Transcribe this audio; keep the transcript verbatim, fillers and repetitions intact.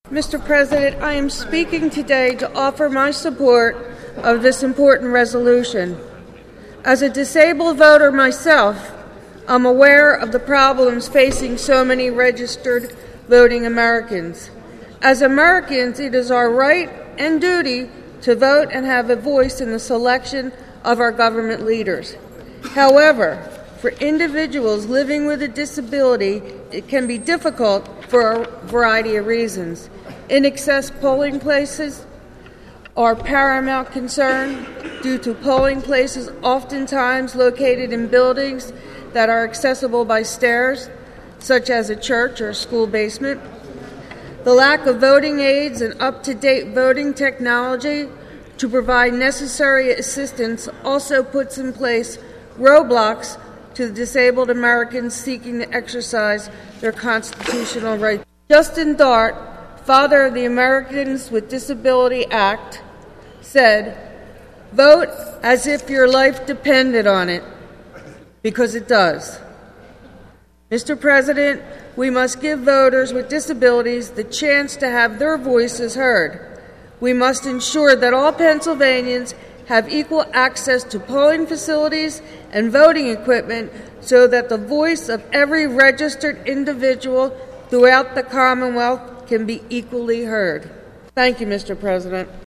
Mister President, I am speaking today to offer my support of this important resolution. As a disabled voter myself, I'm aware of the problems facing so many registered voting Americans. As Americans, it is our right and duty to vote and have a voice in the selection of our government leaders. However, for individuals living with a disability, it can be difficult for a variety of reasons. Inaccessible polling places are paramount concern due to polling places oftentimes located in buildings that are accessible by stairs, such as a church or a school basement. The lack of voting aids and up-to-date voting technology to provide necessary assistance also puts in place roadblocks to the disabled Americans seeking to exercise their constitutional rights. Justin Dart, father of the Americans with Disability Act, said, "Vote as if your life depended on it, because it does." Mister President, we must give voters with disabilities the chance to have their voices heard. We must ensure that all Pennsylvanians have equal access to polling facilities and voting equipment so that the voice of every registered individual throughout the Commonwealth can be equally heard. Thank you, Mister President.